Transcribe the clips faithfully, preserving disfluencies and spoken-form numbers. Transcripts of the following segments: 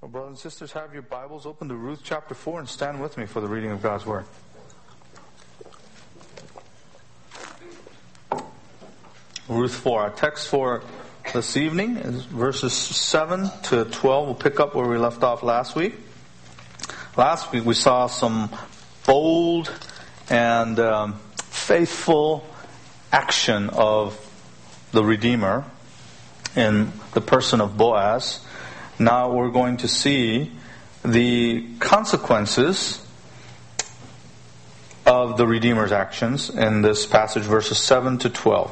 Well, brothers and sisters, have your Bibles open to Ruth chapter four and stand with me for the reading of God's Word. Ruth four. Our text for this evening is verses seven to twelve. We'll pick up where we left off last week. Last week we saw some bold and um, faithful action of the Redeemer in the person of Boaz. Now we're going to see the consequences of the Redeemer's actions in this passage, verses seven to twelve.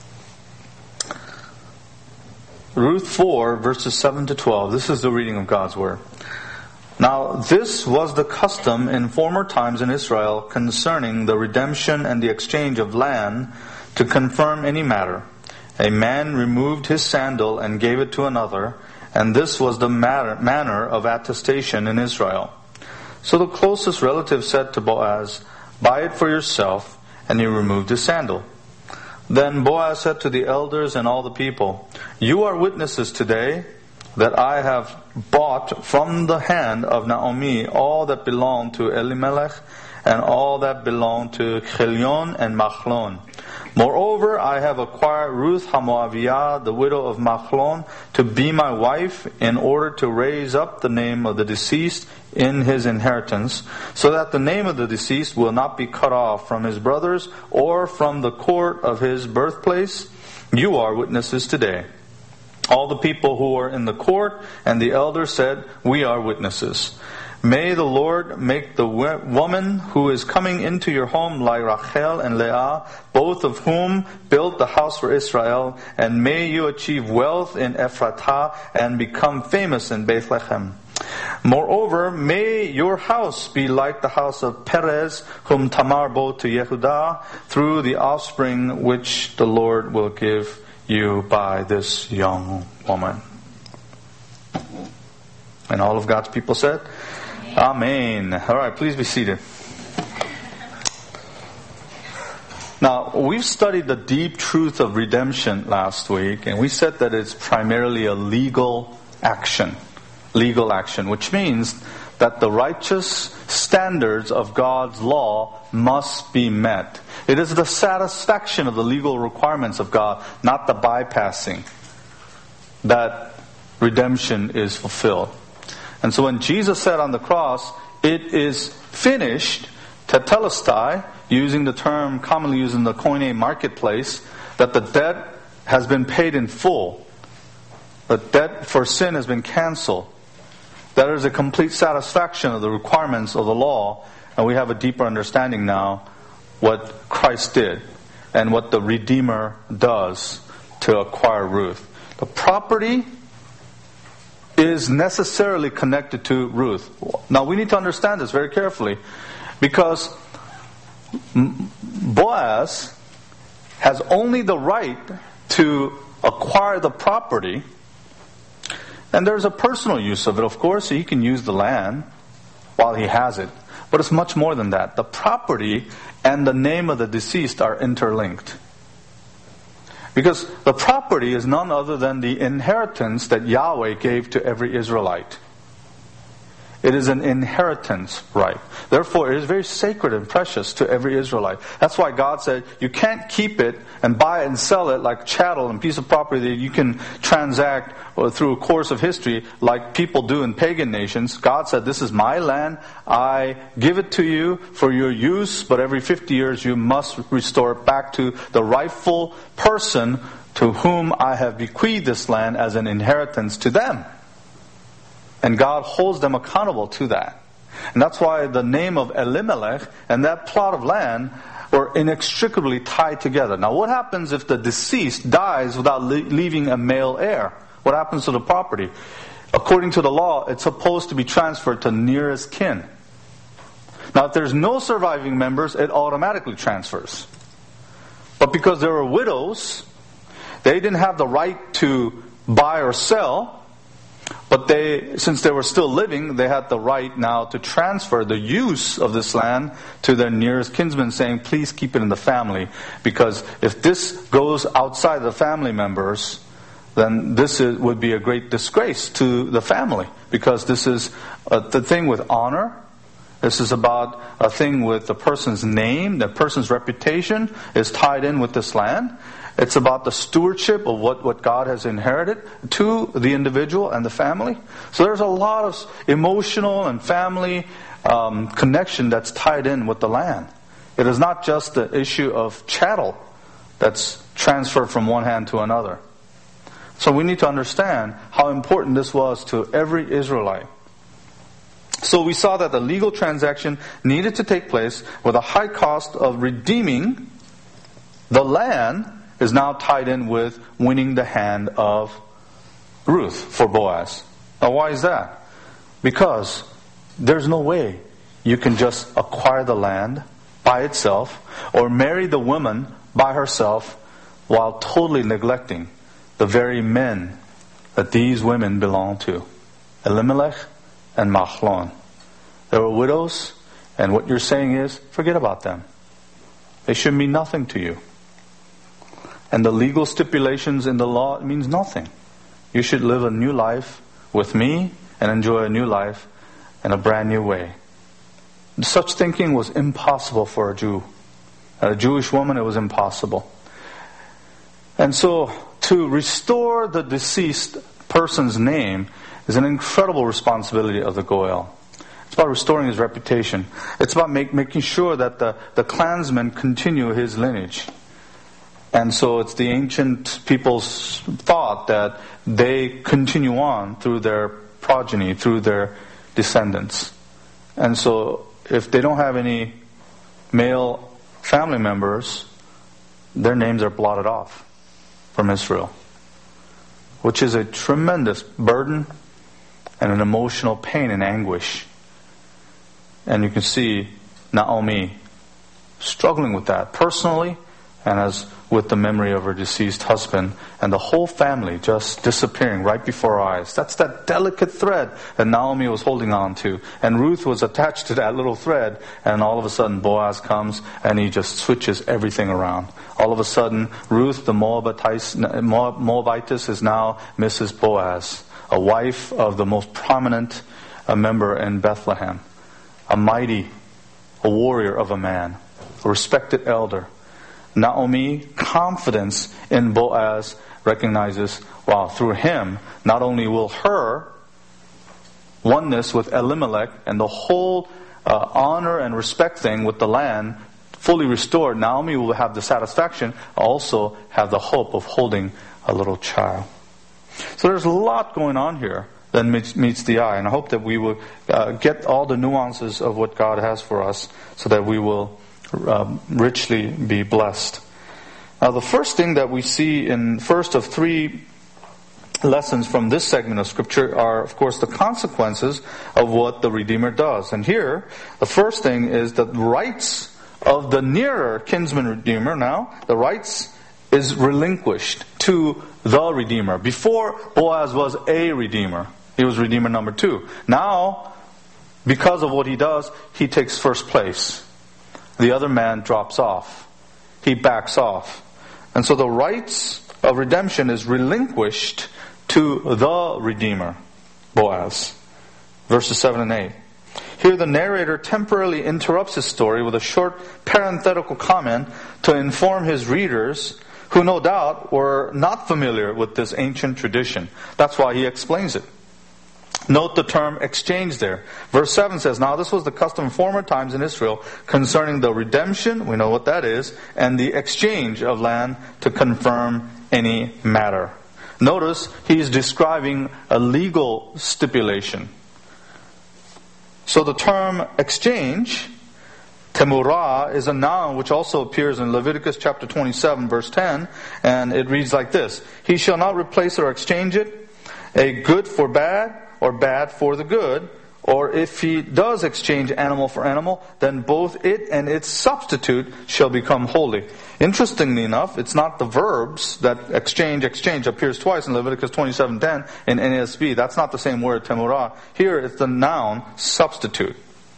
Ruth four, verses seven to twelve. This is the reading of God's Word. Now this was the custom in former times in Israel concerning the redemption and the exchange of land to confirm any matter. A man removed his sandal and gave it to another, and this was the matter, manner of attestation in Israel. So the closest relative said to Boaz, "Buy it for yourself," and he removed his sandal. Then Boaz said to the elders and all the people, "You are witnesses today that I have bought from the hand of Naomi all that belonged to Elimelech and all that belonged to Chilion and Machlon. Moreover, I have acquired Ruth HaMoaviyah, the widow of Machlon, to be my wife in order to raise up the name of the deceased in his inheritance, so that the name of the deceased will not be cut off from his brothers or from the court of his birthplace. You are witnesses today." All the people who were in the court and the elders said, "We are witnesses. May the Lord make the woman who is coming into your home like Rachel and Leah, both of whom built the house for Israel, and may you achieve wealth in Ephratah and become famous in Bethlehem. Moreover, may your house be like the house of Perez, whom Tamar bore to Yehudah, through the offspring which the Lord will give you by this young woman." And all of God's people said, Amen. All right, please be seated. Now, we've studied the deep truth of redemption last week, and we said that it's primarily a legal action. Legal action, which means that the righteous standards of God's law must be met. It is the satisfaction of the legal requirements of God, not the bypassing, that redemption is fulfilled. And so when Jesus said on the cross, "It is finished," tetelestai, using the term commonly used in the Koine marketplace, that the debt has been paid in full. The debt for sin has been canceled. That is a complete satisfaction of the requirements of the law, and we have a deeper understanding now what Christ did and what the Redeemer does to acquire Ruth. The property is necessarily connected to Ruth. Now we need to understand this very carefully, because Boaz has only the right to acquire the property, and there's a personal use of it, of course. He can use the land while he has it, but it's much more than that. The property and the name of the deceased are interlinked. Because the property is none other than the inheritance that Yahweh gave to every Israelite. It is an inheritance right. Therefore, it is very sacred and precious to every Israelite. That's why God said, you can't keep it and buy it and sell it like chattel and piece of property that you can transact through a course of history like people do in pagan nations. God said, this is my land. I give it to you for your use, but every fifty years you must restore it back to the rightful person to whom I have bequeathed this land as an inheritance to them. And God holds them accountable to that. And that's why the name of Elimelech and that plot of land were inextricably tied together. Now what happens if the deceased dies without le- leaving a male heir? What happens to the property? According to the law, it's supposed to be transferred to nearest kin. Now if there's no surviving members, it automatically transfers. But because there were widows, they didn't have the right to buy or sell. But they, since they were still living, they had the right now to transfer the use of this land to their nearest kinsman, saying, please keep it in the family. Because if this goes outside the family members, then this is, would be a great disgrace to the family, because this is a, the thing with honor. This is about a thing with the person's name. The person's reputation is tied in with this land. It's about the stewardship of what, what God has inherited to the individual and the family. So there's a lot of emotional and family um, connection that's tied in with the land. It is not just the issue of chattel that's transferred from one hand to another. So we need to understand how important this was to every Israelite. So we saw that the legal transaction needed to take place with a high cost of redeeming the land is now tied in with winning the hand of Ruth for Boaz. Now why is that? Because there's no way you can just acquire the land by itself or marry the woman by herself while totally neglecting the very men that these women belong to. Elimelech and Mahlon. They were widows, and what you're saying is, forget about them. They should mean nothing to you. And the legal stipulations in the law means nothing. You should live a new life with me and enjoy a new life in a brand new way. Such thinking was impossible for a Jew. A Jewish woman, it was impossible. And so, to restore the deceased person's name is an incredible responsibility of the Goel. It's about restoring his reputation. It's about make, making sure that the, the clansmen continue his lineage. And so it's the ancient people's thought that they continue on through their progeny, through their descendants. And so if they don't have any male family members, their names are blotted off from Israel, which is a tremendous burden and an emotional pain and anguish. And you can see Naomi struggling with that personally, and as with the memory of her deceased husband, and the whole family just disappearing right before our eyes. That's that delicate thread that Naomi was holding on to. And Ruth was attached to that little thread, and all of a sudden Boaz comes and he just switches everything around. All of a sudden, Ruth, the Moabitess, Moabitess is now Missus Boaz, a wife of the most prominent uh, member in Bethlehem, a mighty, a warrior of a man, a respected elder. Naomi, confidence in Boaz, recognizes, wow, through him, not only will her oneness with Elimelech and the whole uh, honor and respect thing with the land fully restored, Naomi will have the satisfaction, also have the hope of holding a little child. So there's a lot going on here that meets, meets the eye, and I hope that we will uh, get all the nuances of what God has for us so that we will Uh, richly be blessed. Now the first thing that we see in first of three lessons from this segment of Scripture are, of course, the consequences of what the Redeemer does. And here, the first thing is the rights of the nearer kinsman Redeemer now, the rights is relinquished to the Redeemer. Before, Boaz was a Redeemer. He was Redeemer number two. Now, because of what he does, he takes first place. The other man drops off. He backs off. And so the rights of redemption is relinquished to the Redeemer, Boaz. Verses seven and eight. Here the narrator temporarily interrupts his story with a short parenthetical comment to inform his readers, who no doubt were not familiar with this ancient tradition. That's why he explains it. Note the term exchange there. Verse seven says, now this was the custom in former times in Israel concerning the redemption, we know what that is, and the exchange of land to confirm any matter. Notice he's describing a legal stipulation. So the term exchange, temurah, is a noun which also appears in Leviticus chapter twenty-seven verse ten, and it reads like this: he shall not replace or exchange it, a good for bad, or bad for the good, or if he does exchange animal for animal, then both it and its substitute shall become holy. Interestingly enough, it's not the verbs that exchange, exchange appears twice in Leviticus twenty-seven ten in N A S B. That's not the same word, temurah. Here it's the noun substitute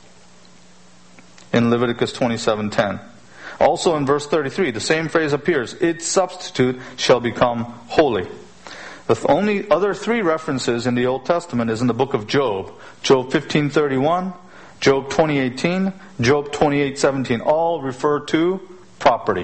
in Leviticus twenty-seven ten. Also in verse thirty-three, the same phrase appears, its substitute shall become holy. The only other three references in the Old Testament is in the book of Job. Job fifteen thirty-one, Job twenty eighteen, Job twenty-eight seventeen. All refer to property.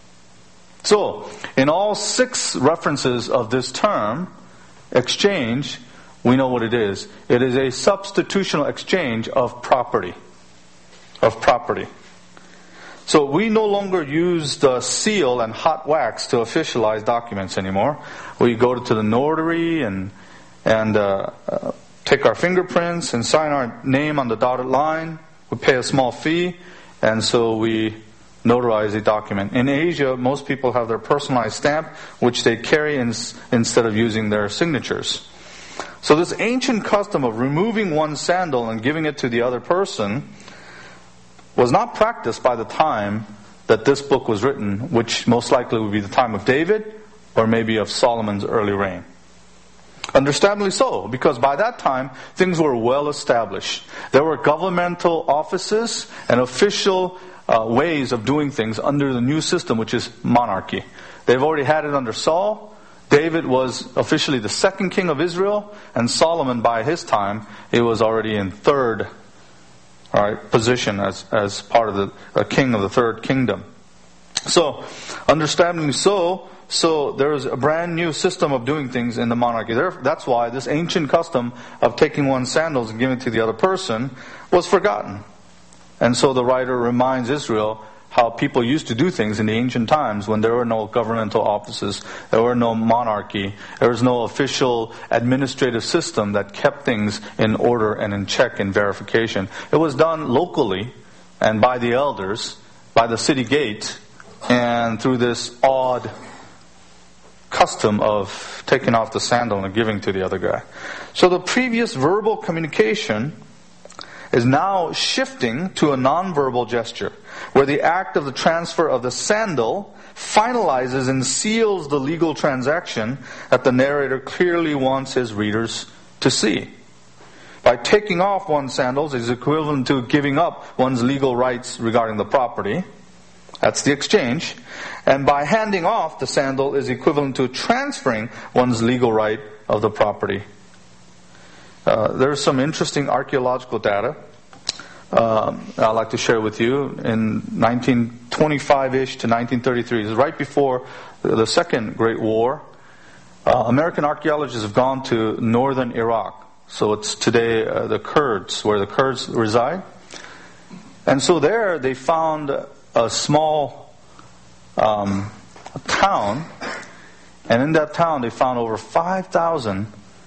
So, in all six references of this term, exchange, we know what it is. It is a substitutional exchange of property. Of property. So we no longer use the seal and hot wax to officialize documents anymore. We go to the notary and and uh, uh, take our fingerprints and sign our name on the dotted line. We pay a small fee, and so we notarize a document. In Asia, most people have their personalized stamp, which they carry in, instead of using their signatures. So this ancient custom of removing one sandal and giving it to the other person was not practiced by the time that this book was written, which most likely would be the time of David or maybe of Solomon's early reign. Understandably so, because by that time, things were well established. There were governmental offices and official uh, ways of doing things under the new system, which is monarchy. They've already had it under Saul. David was officially the second king of Israel, and Solomon, by his time, he was already in third all right, position as, as part of the uh, king of the third kingdom. So, understandably so, so there is a brand new system of doing things in the monarchy. There, that's why this ancient custom of taking one's sandals and giving it to the other person was forgotten. And so the writer reminds Israel how people used to do things in the ancient times when there were no governmental offices, there were no monarchy, there was no official administrative system that kept things in order and in check and verification. It was done locally and by the elders, by the city gate, and through this odd custom of taking off the sandal and giving to the other guy. So the previous verbal communication is now shifting to a nonverbal gesture, where the act of the transfer of the sandal finalizes and seals the legal transaction that the narrator clearly wants his readers to see. By taking off one's sandals is equivalent to giving up one's legal rights regarding the property. That's the exchange. And by handing off the sandal is equivalent to transferring one's legal right of the property. Uh, there's some interesting archaeological data um, I'd like to share with you. In nineteen twenty-five-ish to nineteen thirty-three, this is right before the Second Great War, uh, American archaeologists have gone to northern Iraq. So it's today uh, the Kurds, where the Kurds reside. And so there they found a small um, town, and in that town they found over five thousand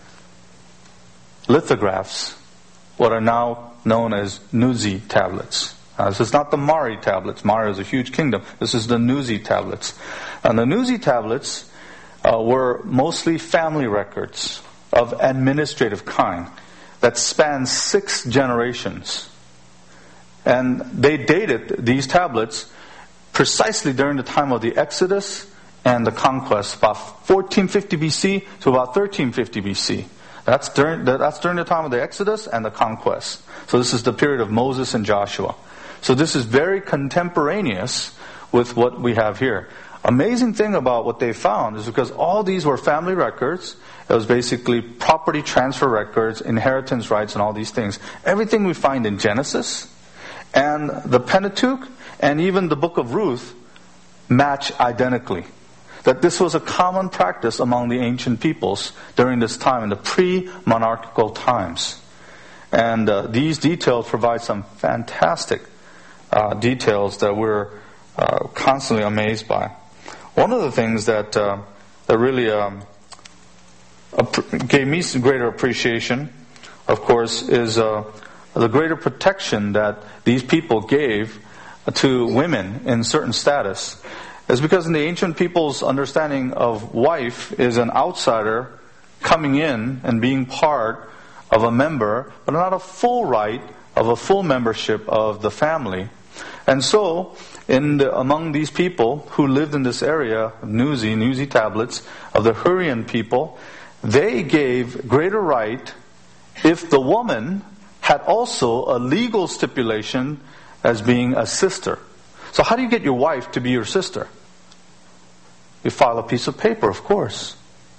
lithographs, what are now known as Nuzi tablets. Uh, this is not the Mari tablets. Mari is a huge kingdom. This is the Nuzi tablets. And the Nuzi tablets uh, were mostly family records of administrative kind that spanned six generations. And they dated these tablets precisely during the time of the Exodus and the conquest, about fourteen fifty B C to about thirteen fifty B C. That's during, that's during the time of the Exodus and the conquest. So this is the period of Moses and Joshua. So this is very contemporaneous with what we have here. Amazing thing about what they found is because all these were family records. It was basically property transfer records, inheritance rights, and all these things. Everything we find in Genesis and the Pentateuch and even the book of Ruth match identically. That this was a common practice among the ancient peoples during this time, in the pre-monarchical times. And uh, these details provide some fantastic uh, details that we're uh, constantly amazed by. One of the things that, uh, that really um, gave me some greater appreciation, of course, is uh, the greater protection that these people gave to women in certain status. Is because in the ancient people's understanding of wife is an outsider coming in and being part of a member, but not a full right of a full membership of the family. And so, in the, among these people who lived in this area, Nuzi, Nuzi tablets, of the Hurrian people, they gave greater right if the woman had also a legal stipulation as being a sister. So how do you get your wife to be your sister? You file a piece of paper, of course,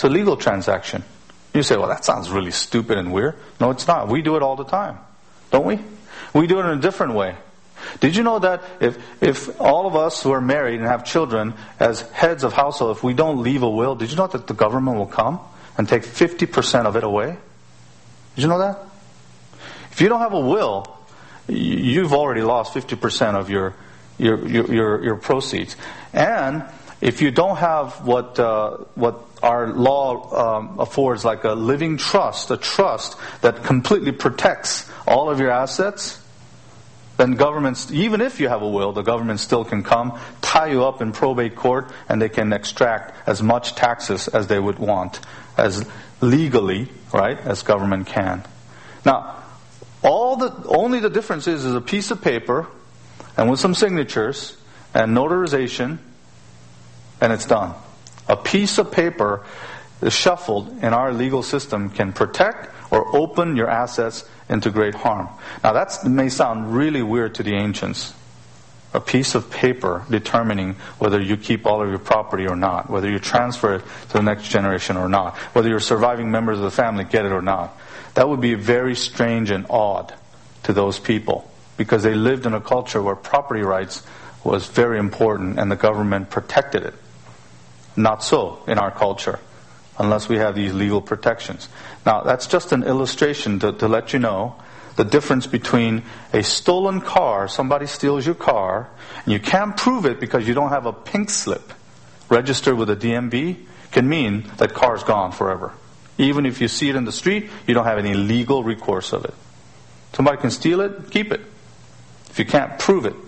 to legal transaction. You say, well, that sounds really stupid and weird. No, it's not. We do it all the time, don't we? We do it in a different way. Did you know that if if all of us who are married and have children as heads of household, if we don't leave a will, did you know that the government will come and take fifty percent of it away? Did you know that? If you don't have a will, you've already lost fifty percent of your your your your, your proceeds. And if you don't have what uh, what our law um, affords, like a living trust, a trust that completely protects all of your assets, then governments, even if you have a will, the government still can come, tie you up in probate court, and they can extract as much taxes as they would want, as legally, right, as government can. Now, all the only the difference is, is a piece of paper, and with some signatures, and notarization, and it's done. A piece of paper shuffled in our legal system can protect or open your assets into great harm. Now that may sound really weird to the ancients. A piece of paper determining whether you keep all of your property or not, whether you transfer it to the next generation or not, whether your surviving members of the family get it or not. That would be very strange and odd to those people, because they lived in a culture where property rights was very important and the government protected it. Not so in our culture, unless we have these legal protections. Now, that's just an illustration to, to let you know the difference between a stolen car, somebody steals your car, and you can't prove it because you don't have a pink slip registered with a D M V, can mean that car's gone forever. Even if you see it in the street, you don't have any legal recourse of it. Somebody can steal it, keep it. If you can't prove it.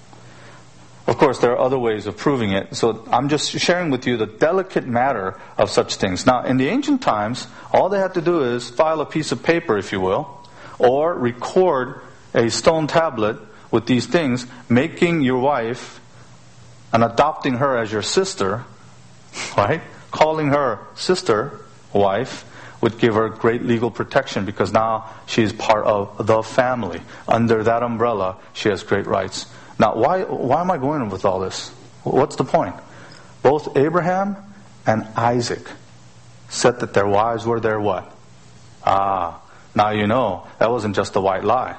Of course, there are other ways of proving it. So I'm just sharing with you the delicate matter of such things. Now, in the ancient times, all they had to do is file a piece of paper, if you will, or record a stone tablet with these things, making your wife and adopting her as your sister, right? Calling her sister, wife, would give her great legal protection, because now she is part of the family. Under that umbrella, she has great rights. Now, why why am I going with all this? What's the point? Both Abraham and Isaac said that their wives were their what? Ah, now you know, that wasn't just a white lie.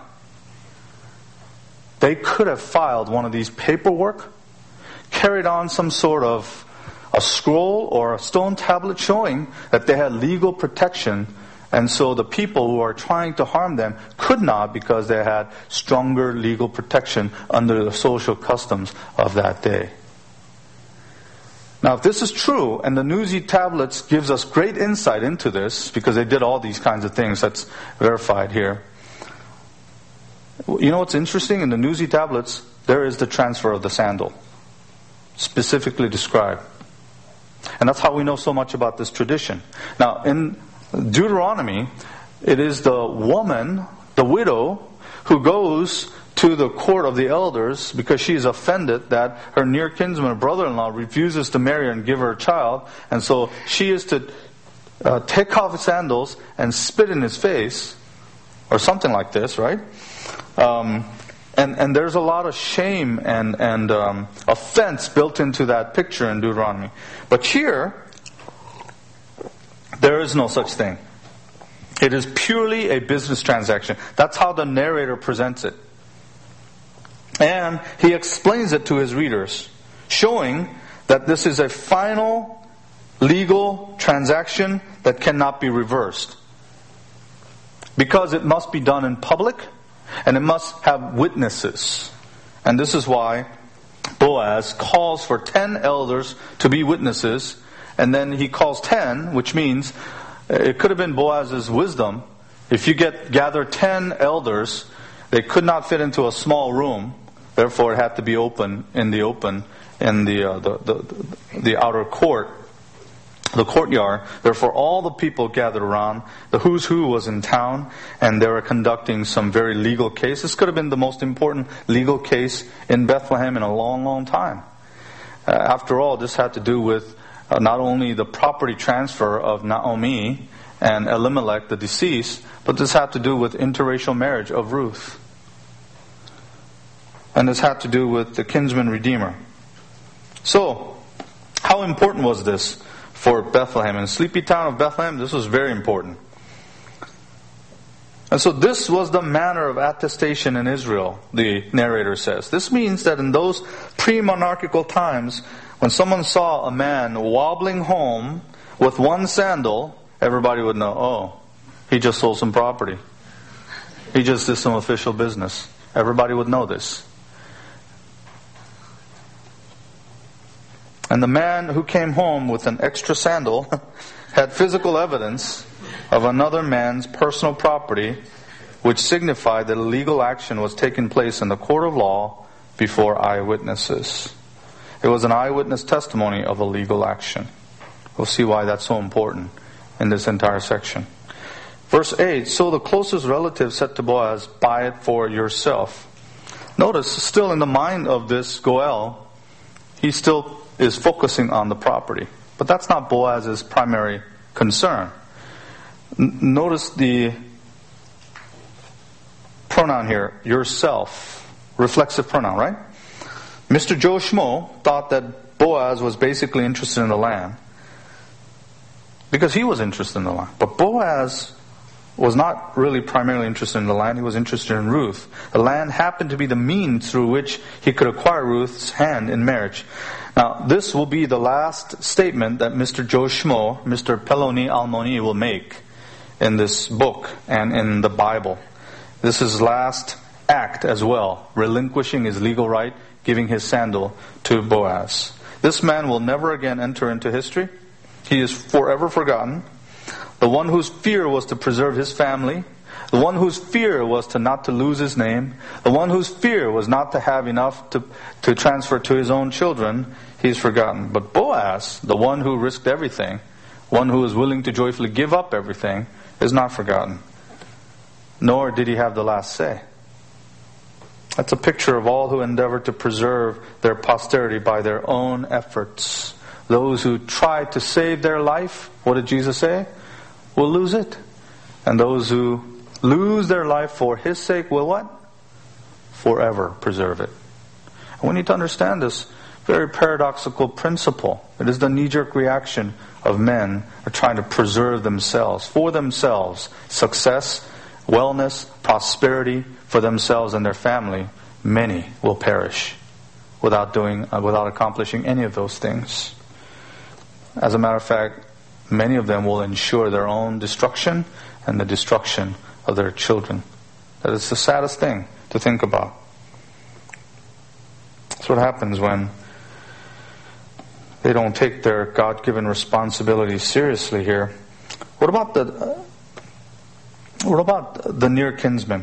They could have filed one of these paperwork, carried on some sort of a scroll or a stone tablet showing that they had legal protection, and so the people who are trying to harm them could not, because they had stronger legal protection under the social customs of that day. Now, if this is true, and the Nuzi tablets gives us great insight into this, because they did all these kinds of things, that's verified here. You know what's interesting? In the Nuzi tablets, there is the transfer of the sandal, specifically described. And that's how we know so much about this tradition. Now, in Deuteronomy, it is the woman, the widow, who goes to the court of the elders because she is offended that her near kinsman or brother-in-law refuses to marry her and give her a child. And so she is to uh, take off his sandals and spit in his face, or something like this, right? Um, and, and there's a lot of shame and, and um, offense built into that picture in Deuteronomy. But here, there is no such thing. It is purely a business transaction. That's how the narrator presents it. And he explains it to his readers, showing that this is a final legal transaction that cannot be reversed. Because it must be done in public, and it must have witnesses. And this is why Boaz calls for ten elders to be witnesses. And then he calls ten, which means it could have been Boaz's wisdom. If you get gather ten elders, they could not fit into a small room. Therefore, it had to be open in the open in the uh, the, the the outer court, the courtyard. Therefore, all the people gathered around. The who's who was in town, and they were conducting some very legal case. This could have been the most important legal case in Bethlehem in a long, long time. Uh, after all, this had to do with Uh, not only the property transfer of Naomi and Elimelech, the deceased, but this had to do with interracial marriage of Ruth. And this had to do with the kinsman redeemer. So, how important was this for Bethlehem. In the sleepy town of Bethlehem, this was very important. And so this was the manner of attestation in Israel, the narrator says. This means that in those pre-monarchical times, when someone saw a man wobbling home with one sandal, everybody would know, oh, he just sold some property. He just did some official business. Everybody would know this. And the man who came home with an extra sandal had physical evidence of another man's personal property, which signified that a legal action was taking place in the court of law before eyewitnesses. It was an eyewitness testimony of a legal action. We'll see why that's so important in this entire section. Verse eight, so the closest relative said to Boaz, buy it for yourself. Notice, still in the mind of this Goel, he still is focusing on the property. But that's not Boaz's primary concern. N- notice the pronoun here, yourself, reflexive pronoun, right? Mister Joe Schmo thought that Boaz was basically interested in the land because he was interested in the land. But Boaz was not really primarily interested in the land. He was interested in Ruth. The land happened to be the means through which he could acquire Ruth's hand in marriage. Now, this will be the last statement that Mister Joe Schmo, Mister Peloni Almoni, will make in this book and in the Bible. This is his last act as well, relinquishing his legal right, giving his sandal to Boaz. This man will never again enter into history. He is forever forgotten. The one whose fear was to preserve his family, the one whose fear was to not to lose his name, the one whose fear was not to have enough to, to transfer to his own children, he's forgotten. But Boaz, the one who risked everything, one who was willing to joyfully give up everything, is not forgotten. Nor did he have the last say. That's a picture of all who endeavor to preserve their posterity by their own efforts. Those who try to save their life, what did Jesus say? Will lose it. And those who lose their life for His sake will what? Forever preserve it. And we need to understand this very paradoxical principle. It is the knee-jerk reaction of men who are trying to preserve themselves, for themselves, success, wellness, prosperity for themselves and their family. Many will perish without doing, uh, without accomplishing any of those things. As a matter of fact, many of them will ensure their own destruction and the destruction of their children. That is the saddest thing to think about. That's what happens when they don't take their God-given responsibilities seriously here. What about the uh, what about the near kinsman?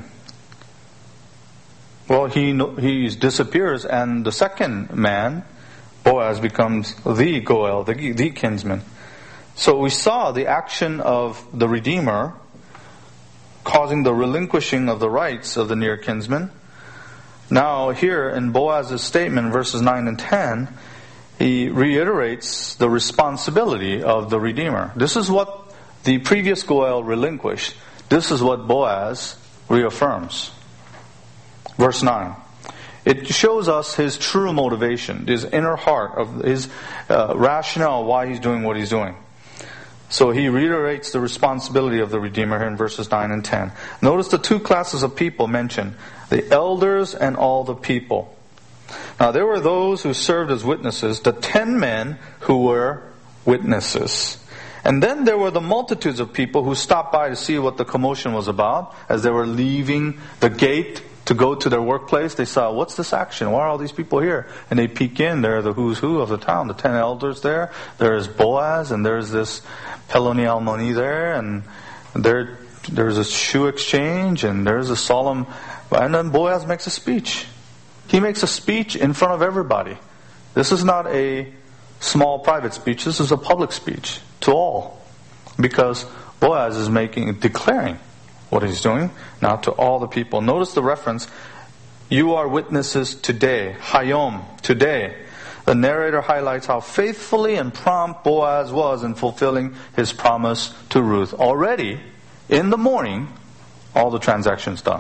Well, he he disappears, and the second man, Boaz, becomes the Goel, the, the kinsman. So we saw the action of the Redeemer causing the relinquishing of the rights of the near kinsman. Now here in Boaz's statement, verses nine and ten, he reiterates the responsibility of the Redeemer. This is what the previous Goel relinquished. This is what Boaz reaffirms. Verse nine. It shows us his true motivation, his inner heart, of his uh, rationale why he's doing what he's doing. So he reiterates the responsibility of the Redeemer here in verses nine and ten. Notice the two classes of people mentioned, the elders and all the people. Now there were those who served as witnesses, the ten men who were witnesses. And then there were the multitudes of people who stopped by to see what the commotion was about. As they were leaving the gate to go to their workplace, they saw, what's this action? Why are all these people here? And they peek in. They're the who's who of the town. The ten elders there. There's Boaz, and there's this Peloni Almoni there, and there there's a shoe exchange, and there's a solemn... And then Boaz makes a speech. He makes a speech in front of everybody. This is not a small private speech. This is a public speech to all. Because Boaz is making, declaring what he's doing now to all the people. Notice the reference, you are witnesses today, Hayom, today. The narrator highlights how faithfully and prompt Boaz was in fulfilling his promise to Ruth. Already, in the morning, all the transactions done.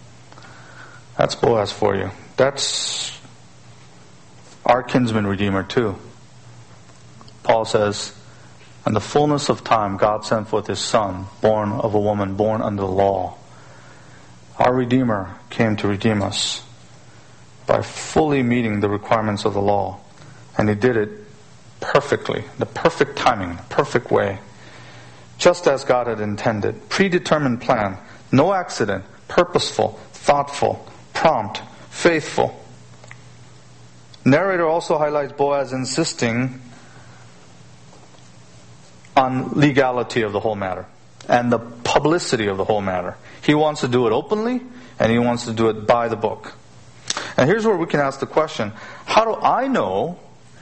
That's Boaz for you. That's our kinsman redeemer too. Paul says, In the fullness of time, God sent forth His Son, born of a woman, born under the law. Our Redeemer came to redeem us by fully meeting the requirements of the law. And He did it perfectly, the perfect timing, the perfect way. Just as God had intended. Predetermined plan. No accident. Purposeful. Thoughtful. Prompt. Faithful. Narrator also highlights Boaz insisting on legality of the whole matter and the publicity of the whole matter. He wants to do it openly, and he wants to do it by the book. And here's where we can ask the question, how do I know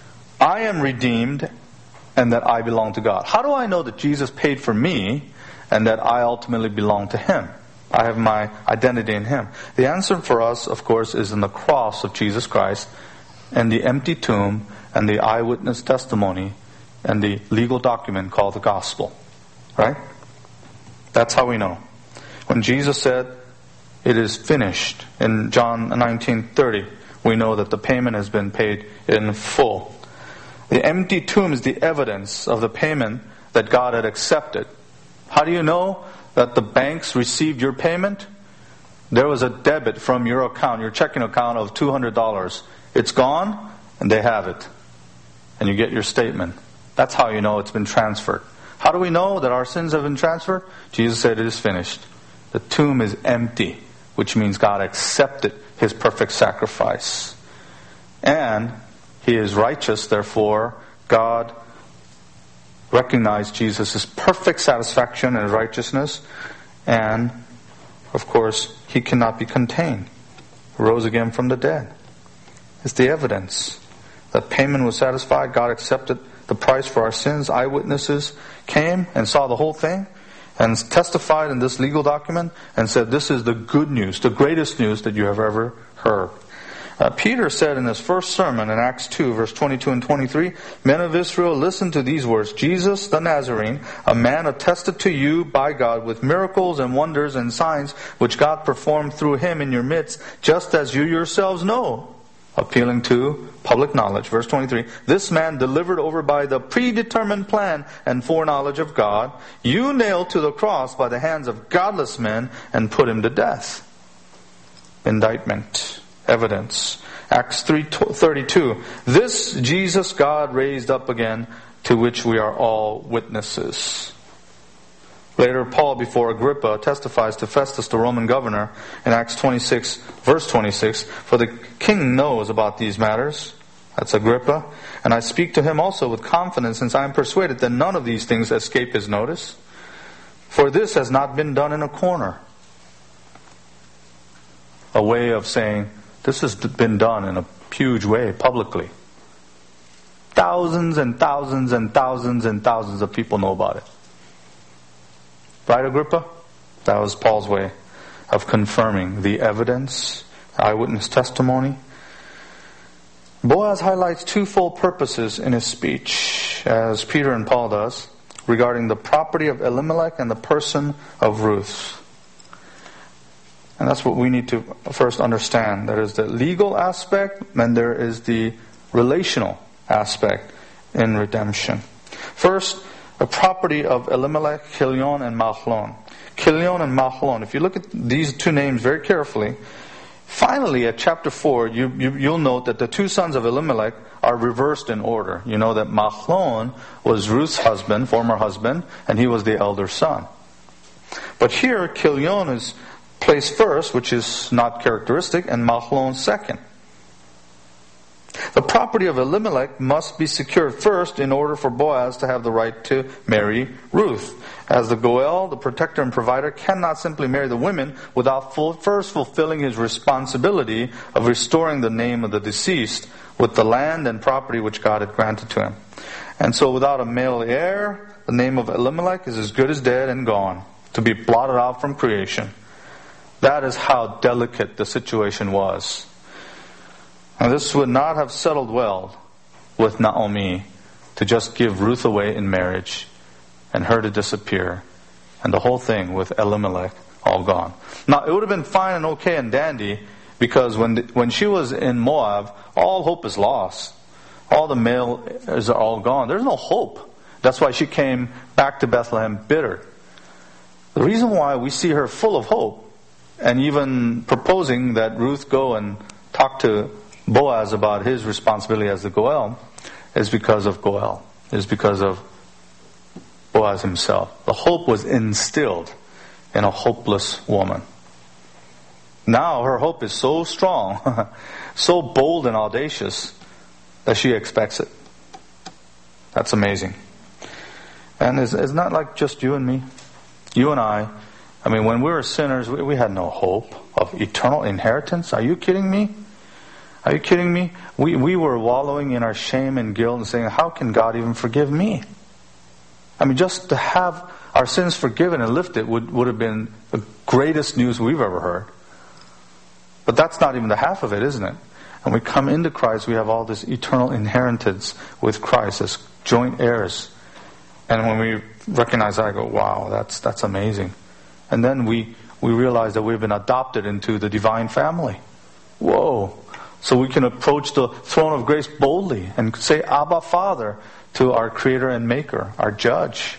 I am redeemed and that I belong to God? How do I know that Jesus paid for me and that I ultimately belong to Him? I have my identity in Him. The answer for us, of course, is in the cross of Jesus Christ and the empty tomb and the eyewitness testimony and the legal document called the gospel. Right? That's how we know. When Jesus said, "It is finished," in John nineteen thirty, we know that the payment has been paid in full. The empty tomb is the evidence of the payment that God had accepted. How do you know that the banks received your payment? There was a debit from your account, your checking account of two hundred dollars. It's gone, and they have it. And you get your statement. That's how you know it's been transferred. How do we know that our sins have been transferred? Jesus said it is finished. The tomb is empty, which means God accepted His perfect sacrifice. And He is righteous, therefore God recognized Jesus' perfect satisfaction and righteousness, and of course He cannot be contained. He rose again from the dead. It's the evidence that payment was satisfied. God accepted the price for our sins. Eyewitnesses came and saw the whole thing and testified in this legal document and said, this is the good news, the greatest news that you have ever heard. Uh, Peter said in his first sermon in Acts two, verse twenty-two and twenty-three, "Men of Israel, listen to these words. Jesus the Nazarene, a man attested to you by God with miracles and wonders and signs which God performed through Him in your midst, just as you yourselves know." Appealing to public knowledge. Verse twenty-three, "This man delivered over by the predetermined plan and foreknowledge of God, you nailed to the cross by the hands of godless men and put Him to death." Indictment. Evidence. Acts three thirty-two, "This Jesus God raised up again, to which we are all witnesses." Later, Paul, before Agrippa, testifies to Festus, the Roman governor, in Acts twenty-six, verse twenty-six, "For the king knows about these matters," that's Agrippa, "and I speak to him also with confidence, since I am persuaded that none of these things escape his notice. For this has not been done in a corner." A way of saying, this has been done in a huge way, publicly. Thousands and thousands and thousands and thousands of people know about it. Right, Agrippa? That was Paul's way of confirming the evidence, eyewitness testimony. Boaz highlights twofold purposes in his speech, as Peter and Paul does, regarding the property of Elimelech and the person of Ruth. And that's what we need to first understand. There is the legal aspect, and there is the relational aspect in redemption. First, the property of Elimelech, Chilion, and Mahlon. Chilion and Mahlon. If you look at these two names very carefully, finally at chapter four, you, you, you'll note that the two sons of Elimelech are reversed in order. You know that Mahlon was Ruth's husband, former husband, and he was the elder son. But here, Chilion is placed first, which is not characteristic, and Mahlon second. The property of Elimelech must be secured first in order for Boaz to have the right to marry Ruth. As the Goel, the protector and provider, cannot simply marry the women without full, first fulfilling his responsibility of restoring the name of the deceased with the land and property which God had granted to him. And so without a male heir, the name of Elimelech is as good as dead and gone, to be blotted out from creation. That is how delicate the situation was. And this would not have settled well with Naomi to just give Ruth away in marriage and her to disappear, and the whole thing with Elimelech all gone. Now, it would have been fine and okay and dandy, because when the, when she was in Moab, all hope is lost. All the males are all gone. There's no hope. That's why she came back to Bethlehem bitter. The reason why we see her full of hope and even proposing that Ruth go and talk to Boaz about his responsibility as the Goel is because of Goel, is because of Boaz himself. The hope was instilled in a hopeless woman. Now her hope is so strong, so bold and audacious, that she expects it. That's amazing. And it's, it's not like just you and me. You and I, I mean, when we were sinners, we, we had no hope of eternal inheritance. Are you kidding me? Are you kidding me? We, we were wallowing in our shame and guilt and saying, how can God even forgive me? I mean, just to have our sins forgiven and lifted would, would have been the greatest news we've ever heard. But that's not even the half of it, isn't it? And we come into Christ, we have all this eternal inheritance with Christ as joint heirs. And when we recognize that, I go, wow, that's that's amazing. And then we, we realize that we've been adopted into the divine family. Whoa. So we can approach the throne of grace boldly and say, Abba, Father, to our Creator and Maker, our Judge.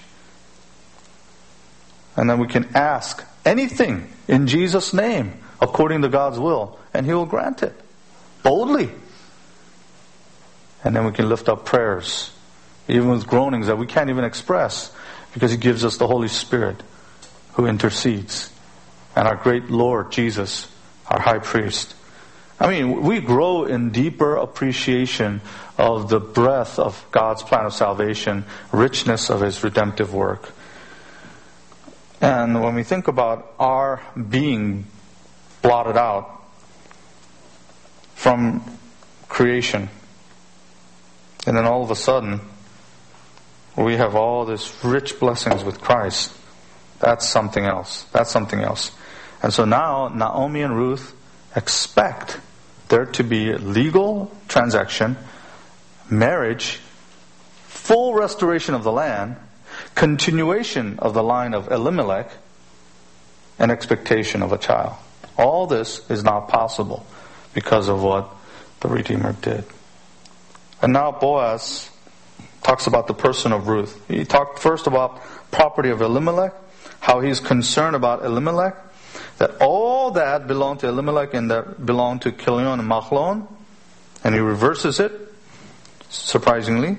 And then we can ask anything in Jesus' name, according to God's will, and He will grant it. Boldly. And then we can lift up prayers, even with groanings that we can't even express, because He gives us the Holy Spirit who intercedes. And our great Lord, Jesus, our High Priest. I mean, we grow in deeper appreciation of the breadth of God's plan of salvation, richness of His redemptive work. And when we think about our being blotted out from creation, and then all of a sudden, we have all this rich blessings with Christ, that's something else. That's something else. And so now, Naomi and Ruth expect there to be legal transaction, marriage, full restoration of the land, continuation of the line of Elimelech, and expectation of a child. All this is not possible because of what the Redeemer did. And now Boaz talks about the person of Ruth. He talked first about property of Elimelech, how he's concerned about Elimelech, that all that belonged to Elimelech and that belonged to Chilion and Machlon, and he reverses it, surprisingly. It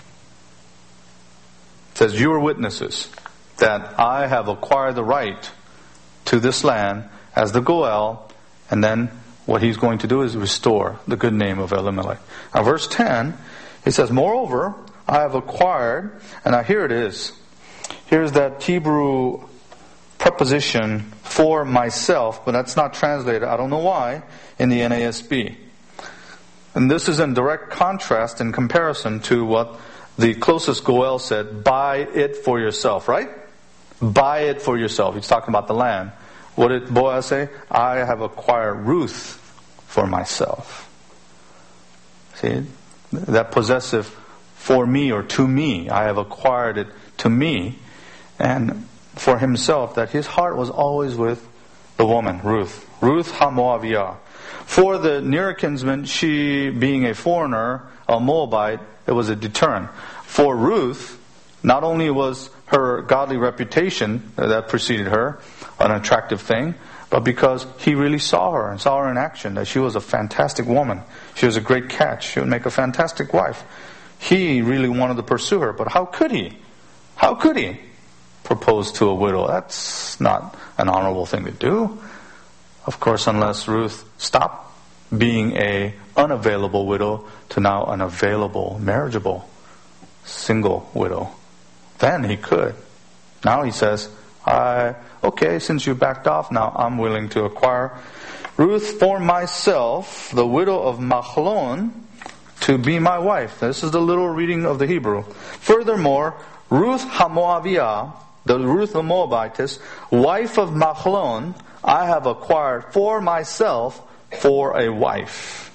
says, you are witnesses that I have acquired the right to this land as the Goel, and then what he's going to do is restore the good name of Elimelech. Now verse ten, he says, moreover, I have acquired, and now here it is. Here's that Hebrew preposition for myself, but that's not translated, I don't know why, in the N A S B. And this is in direct contrast in comparison to what the closest Goel said, buy it for yourself, right? Buy it for yourself. He's talking about the land. What did Boaz say? I have acquired Ruth for myself. See, that possessive for me or to me, I have acquired it to me, and for himself, that his heart was always with the woman, Ruth. Ruth HaMoaviyah. For the nearer kinsman, she being a foreigner, a Moabite, it was a deterrent. For Ruth, not only was her godly reputation that preceded her an attractive thing, but because he really saw her and saw her in action, that she was a fantastic woman. She was a great catch. She would make a fantastic wife. He really wanted to pursue her, but how could he? How could he propose to a widow? That's not an honorable thing to do. Of course, unless Ruth stopped being a unavailable widow to now an available, marriageable, single widow. Then he could. Now he says, I, okay, since you backed off, now I'm willing to acquire Ruth for myself, the widow of Machlon, to be my wife. This is the little reading of the Hebrew. Furthermore, Ruth HaMoaviyah, the Ruth the Moabitess, wife of Machlon, I have acquired for myself for a wife.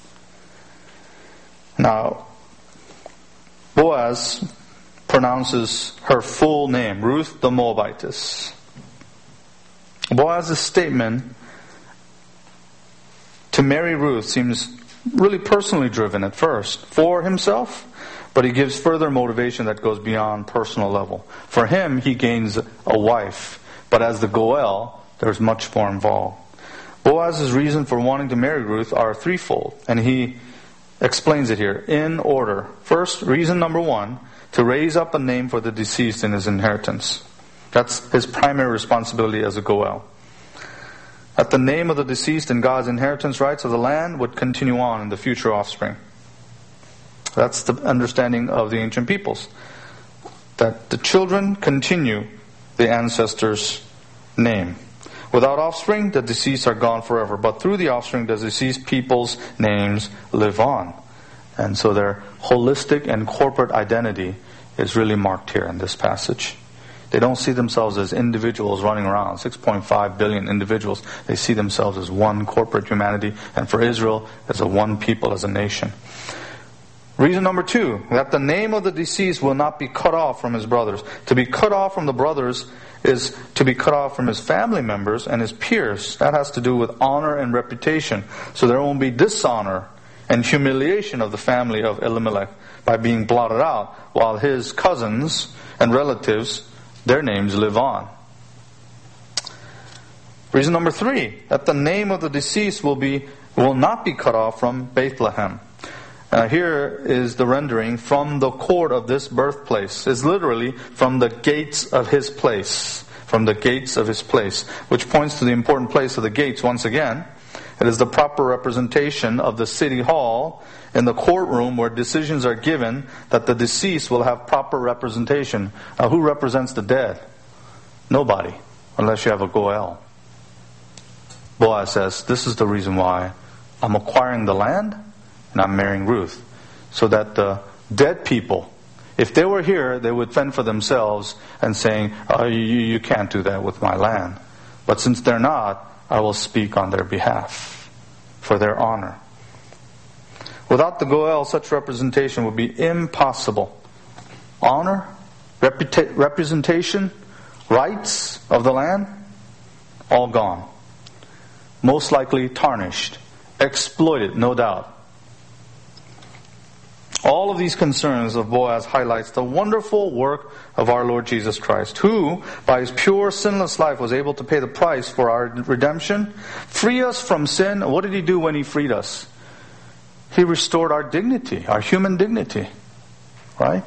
Now, Boaz pronounces her full name, Ruth the Moabitess. Boaz's statement to marry Ruth seems really personally driven at first, for himself, But he gives further motivation that goes beyond personal level. For him, he gains a wife. But as the Goel, there's much more involved. Boaz's reason for wanting to marry Ruth are threefold. And he explains it here in order. First, reason number one, to raise up a name for the deceased in his inheritance. That's his primary responsibility as a Goel. That the name of the deceased in God's inheritance rights of the land would continue on in the future offspring. That's the understanding of the ancient peoples. That the children continue the ancestors' name. Without offspring, the deceased are gone forever. But through the offspring, the deceased people's names live on. And so their holistic and corporate identity is really marked here in this passage. They don't see themselves as individuals running around, six point five billion individuals. They see themselves as one corporate humanity, and for Israel, as a one people, as a nation. Reason number two, that the name of the deceased will not be cut off from his brothers. To be cut off from the brothers is to be cut off from his family members and his peers. That has to do with honor and reputation. So there won't be dishonor and humiliation of the family of Elimelech by being blotted out, while his cousins and relatives, their names live on. Reason number three, that the name of the deceased will be will not be cut off from Bethlehem. Uh, here is the rendering, from the court of this birthplace. It's literally from the gates of his place. From the gates of his place. Which points to the important place of the gates once again. It is the proper representation of the city hall in the courtroom where decisions are given, that the deceased will have proper representation. Now, who represents the dead? Nobody, unless you have a Goel. Boaz says, this is the reason why I'm acquiring the land and I'm marrying Ruth. So that the dead people, if they were here, they would fend for themselves and saying, oh, you, you can't do that with my land. But since they're not, I will speak on their behalf for their honor. Without the Goel, such representation would be impossible. Honor, reputa- representation, rights of the land, all gone. Most likely tarnished, exploited, no doubt. All of these concerns of Boaz highlights the wonderful work of our Lord Jesus Christ, who, by his pure, sinless life, was able to pay the price for our redemption, free us from sin. What did he do when he freed us? He restored our dignity, our human dignity. Right?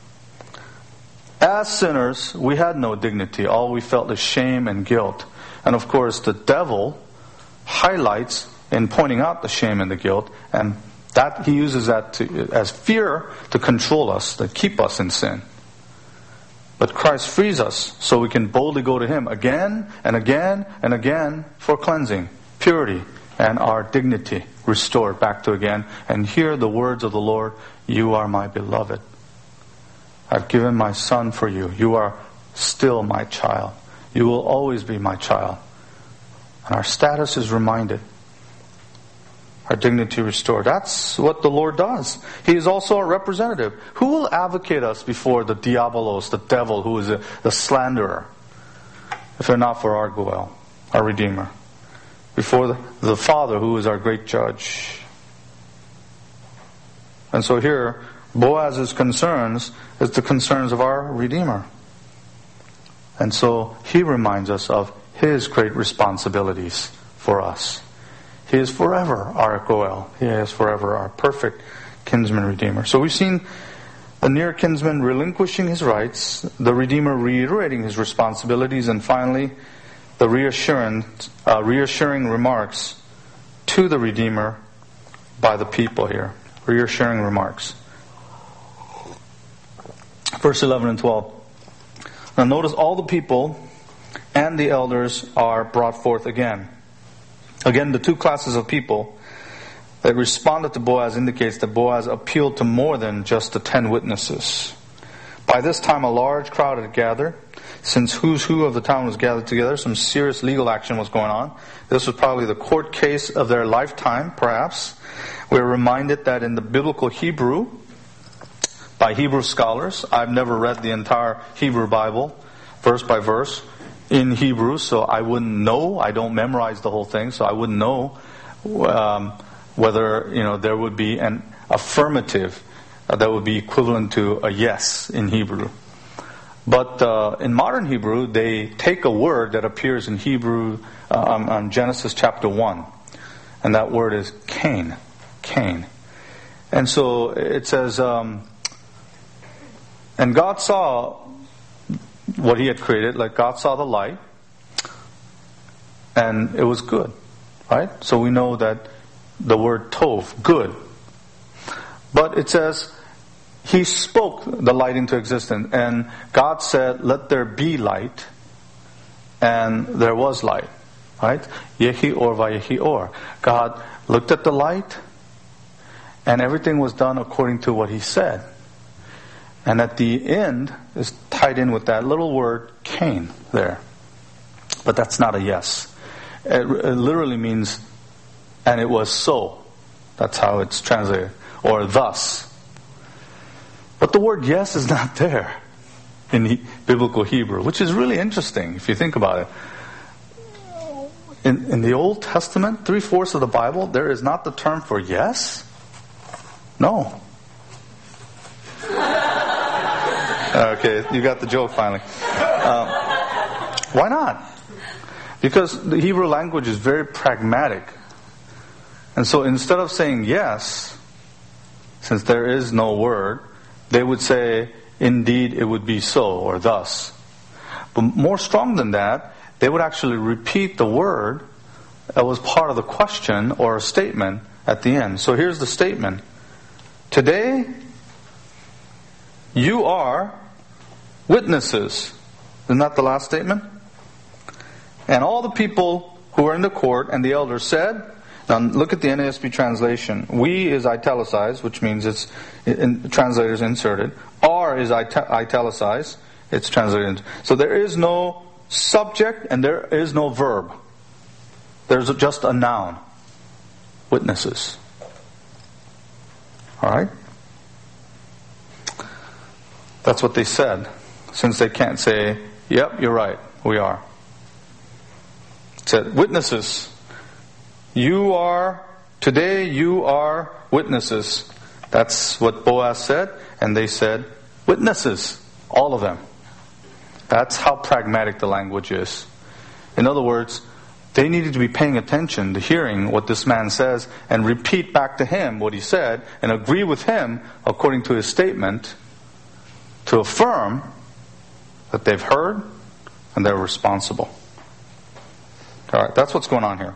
As sinners, we had no dignity. All we felt is shame and guilt. And of course, the devil highlights in pointing out the shame and the guilt, and that he uses that to, as fear to control us, to keep us in sin. But Christ frees us so we can boldly go to him again and again and again for cleansing, purity, and our dignity restored back to again. And hear the words of the Lord, you are my beloved. I've given my son for you. You are still my child. You will always be my child. And our status is reminded. Our dignity restored. That's what the Lord does. He is also a representative. Who will advocate us before the diabolos, the devil, who is a, the slanderer, if they're not for our Goel, our Redeemer? Before the, the Father, who is our great judge. And so here, Boaz's concerns is the concerns of our Redeemer. And so he reminds us of his great responsibilities for us. He is forever our Goel. He is forever our perfect kinsman redeemer. So we've seen the near kinsman relinquishing his rights, the Redeemer reiterating his responsibilities, and finally the reassuring, uh, reassuring remarks to the Redeemer by the people here. Reassuring remarks. Verse eleven and twelve. Now notice all the people and the elders are brought forth again. Again, the two classes of people that responded to Boaz indicates that Boaz appealed to more than just the ten witnesses. By this time, a large crowd had gathered. Since who's who of the town was gathered together, some serious legal action was going on. This was probably the court case of their lifetime, perhaps. We're reminded that in the biblical Hebrew, by Hebrew scholars, I've never read the entire Hebrew Bible, verse by verse, in Hebrew, so I wouldn't know. I don't memorize the whole thing, so I wouldn't know um, whether you know there would be an affirmative uh, that would be equivalent to a yes in Hebrew. But uh, in modern Hebrew, they take a word that appears in Hebrew, uh, um, um, Genesis chapter one. And that word is Cain. Cain. And so it says, um, and God saw what He had created, like God saw the light, and it was good. Right? So we know that the word tov, good. But it says, He spoke the light into existence, and God said, let there be light, and there was light. Right? Yehi or vayehi or. God looked at the light, and everything was done according to what He said. And at the end is tied in with that little word, Cain, there. But that's not a yes. It, it literally means, and it was so. That's how it's translated. Or thus. But the word yes is not there in he, biblical Hebrew, which is really interesting if you think about it. In, in the Old Testament, three-fourths of the Bible, there is not the term for yes. No. Okay, you got the joke finally. Um, why not? Because the Hebrew language is very pragmatic. And so instead of saying yes, since there is no word, they would say, indeed it would be so, or thus. But more strong than that, they would actually repeat the word that was part of the question or a statement at the end. So here's the statement. Today, you are witnesses. Isn't that the last statement? And all the people who were in the court and the elders said, now look at the N A S B translation. We is italicized, which means it's in, translators inserted. Are is ita- italicized, it's translated. So there is no subject and there is no verb. There's just a noun. Witnesses. Alright? That's what they said. Since they can't say, yep, you're right, we are. It said, witnesses. You are, today you are witnesses. That's what Boaz said. And they said, witnesses. All of them. That's how pragmatic the language is. In other words, they needed to be paying attention to hearing what this man says and repeat back to him what he said and agree with him according to his statement to affirm that they've heard and they're responsible. Alright, that's what's going on here.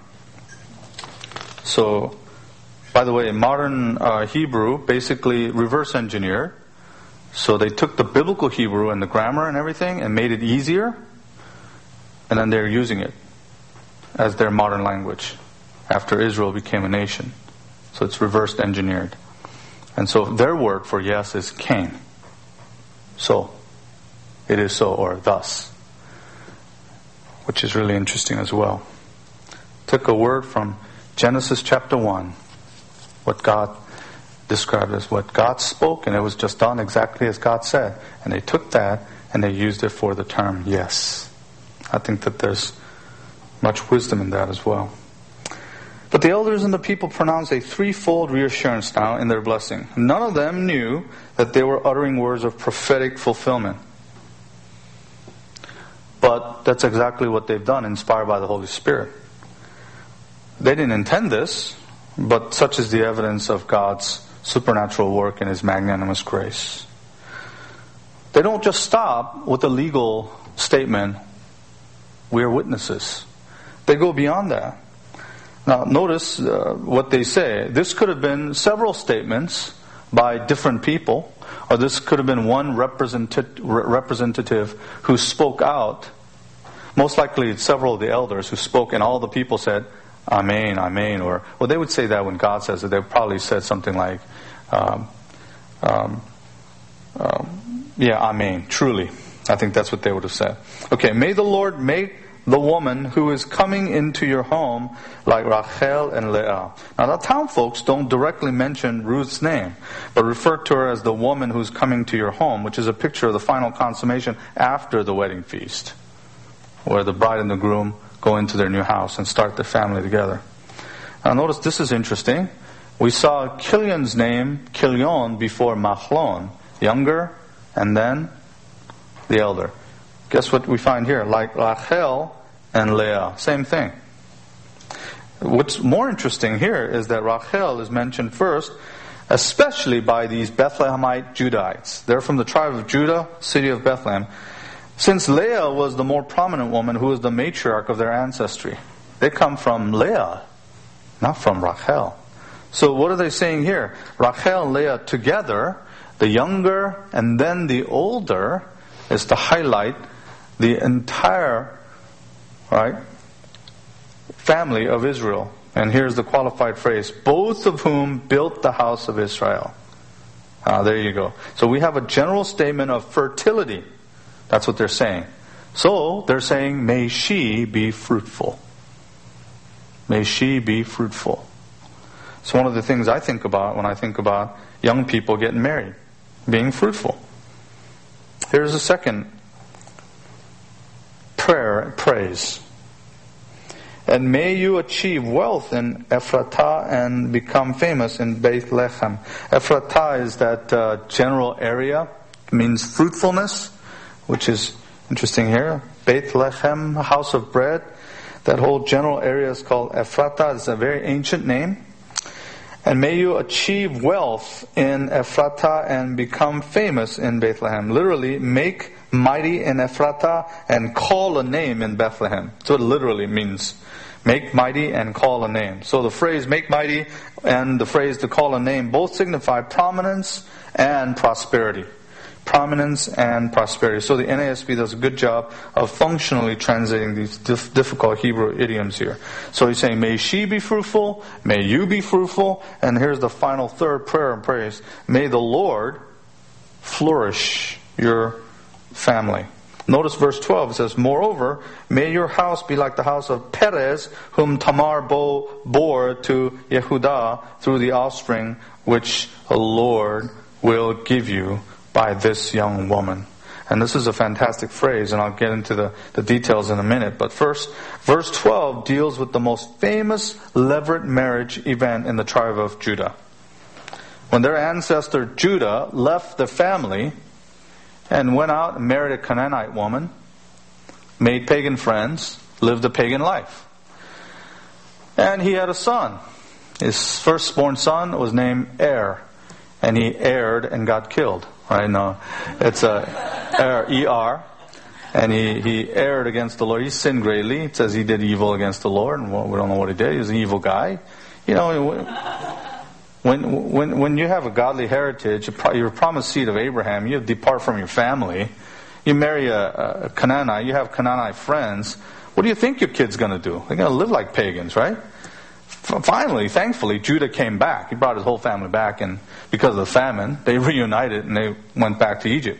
So, by the way, modern uh, Hebrew basically reverse engineered. So they took the biblical Hebrew and the grammar and everything and made it easier, and then they're using it as their modern language after Israel became a nation. So it's reversed engineered. And so their word for yes is Cain. So, it is so, or thus. Which is really interesting as well. Took a word from Genesis chapter one, what God described as what God spoke, and it was just done exactly as God said. And they took that and they used it for the term yes. I think that there's much wisdom in that as well. But the elders and the people pronounced a threefold reassurance now in their blessing. None of them knew that they were uttering words of prophetic fulfillment. But that's exactly what they've done, inspired by the Holy Spirit. They didn't intend this, but such is the evidence of God's supernatural work and His magnanimous grace. They don't just stop with a legal statement, we are witnesses. They go beyond that. Now notice uh, what they say. This could have been several statements by different people, or this could have been one representative, representative who spoke out. Most likely it's several of the elders who spoke, and all the people said, Amen, Amen. Or, well, they would say that when God says it. They probably said something like, um, um, um, yeah, Amen, truly. I think that's what they would have said. Okay, may the Lord make the woman who is coming into your home like Rachel and Leah. Now the town folks don't directly mention Ruth's name, but refer to her as the woman who's coming to your home, which is a picture of the final consummation after the wedding feast, where the bride and the groom go into their new house and start their family together. Now notice this is interesting. We saw Kilion's name, Kilion, before Machlon, younger, and then the elder. Guess what we find here? Like Rachel and Leah, same thing. What's more interesting here is that Rachel is mentioned first, especially by these Bethlehemite Judahites. They're from the tribe of Judah, city of Bethlehem. Since Leah was the more prominent woman who was the matriarch of their ancestry, they come from Leah, not from Rachel. So what are they saying here? Rachel and Leah together, the younger and then the older, is to highlight the entire, right, family of Israel. And here's the qualified phrase, both of whom built the house of Israel. Ah, there you go. So we have a general statement of fertility. That's what they're saying. So they're saying, may she be fruitful. May she be fruitful. It's one of the things I think about when I think about young people getting married, being fruitful. Here's a second prayer, praise. And may you achieve wealth in Ephratah and become famous in Bethlehem. Ephratah is that uh, general area. It means fruitfulness, which is interesting here. Bethlehem, house of bread. That whole general area is called Ephratah. It's a very ancient name. And may you achieve wealth in Ephratah and become famous in Bethlehem. Literally, make mighty in Ephratah and call a name in Bethlehem. That's what it literally means. Make mighty and call a name. So the phrase make mighty and the phrase to call a name both signify prominence and prosperity. Prominence and prosperity. So the N A S B does a good job of functionally translating these dif- difficult Hebrew idioms here. So he's saying, may she be fruitful, may you be fruitful, and here's the final third prayer and praise. May the Lord flourish your family. Notice verse twelve, it says, moreover, may your house be like the house of Perez, whom Tamar bore to Yehudah through the offspring which the Lord will give you by this young woman. And this is a fantastic phrase, and I'll get into the, the details in a minute. But first, verse twelve deals with the most famous levirate marriage event in the tribe of Judah. When their ancestor Judah left the family and went out and married a Canaanite woman, made pagan friends, lived a pagan life. And he had a son. His firstborn son was named Er. And he erred and got killed. Right? No, it's a er, E R. And he, he erred against the Lord. He sinned greatly. It says he did evil against the Lord. And we don't know what he did. He was an evil guy. You know, when when when you have a godly heritage, you're a promised seed of Abraham, you depart from your family, you marry a, a Canaanite, you have Canaanite friends, what do you think your kid's going to do? They're going to live like pagans, right? Finally, thankfully, Judah came back. He brought his whole family back, and because of the famine, they reunited and they went back to Egypt.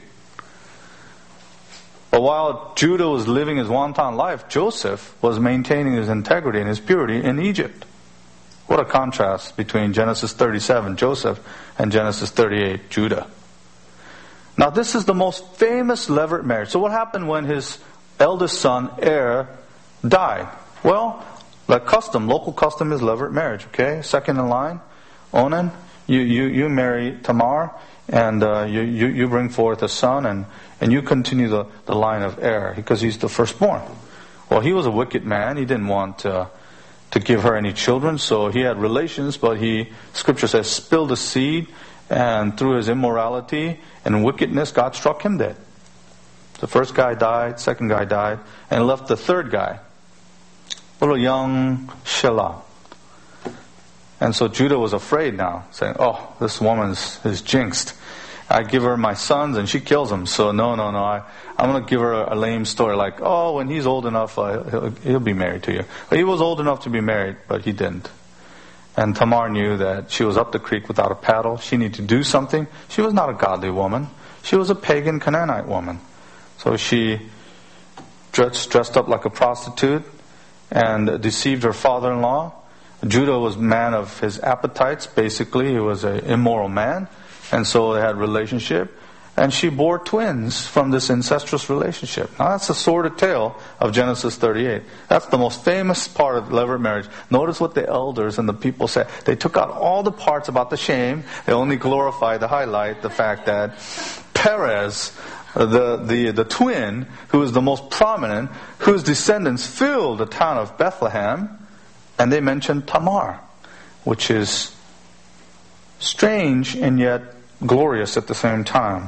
But while Judah was living his wanton life, Joseph was maintaining his integrity and his purity in Egypt. What a contrast between Genesis thirty-seven, Joseph, and Genesis thirty-eight, Judah. Now this is the most famous levirate marriage. So what happened when his eldest son, Er, died? Well, like custom, local custom is levirate marriage, okay? Second in line, Onan, you, you, you marry Tamar, and uh, you, you, you bring forth a son, and, and you continue the, the line of Er, because he's the firstborn. Well, he was a wicked man. He didn't want uh, to give her any children, so he had relations, but he, Scripture says, spilled a seed, and through his immorality and wickedness, God struck him dead. The first guy died, second guy died, and left the third guy, little young Shelah. And so Judah was afraid now, saying, oh, this woman's is jinxed. I give her my sons and she kills them. So no, no, no. I, I'm going to give her a, a lame story like, oh, when he's old enough, uh, he'll, he'll be married to you. But he was old enough to be married, but he didn't. And Tamar knew that she was up the creek without a paddle. She needed to do something. She was not a godly woman. She was a pagan Canaanite woman. So she dressed, dressed up like a prostitute and deceived her father-in-law. Judah was a man of his appetites, basically. He was an immoral man. And so they had a relationship. and she bore twins from this incestuous relationship. Now that's the sordid tale of Genesis thirty-eight. That's the most famous part of levirate marriage. Notice what the elders and the people said. They took out all the parts about the shame. They only glorified the highlight, the fact that Perez, the, the, the twin, who is the most prominent, whose descendants filled the town of Bethlehem, and they mentioned Tamar, which is strange and yet glorious at the same time.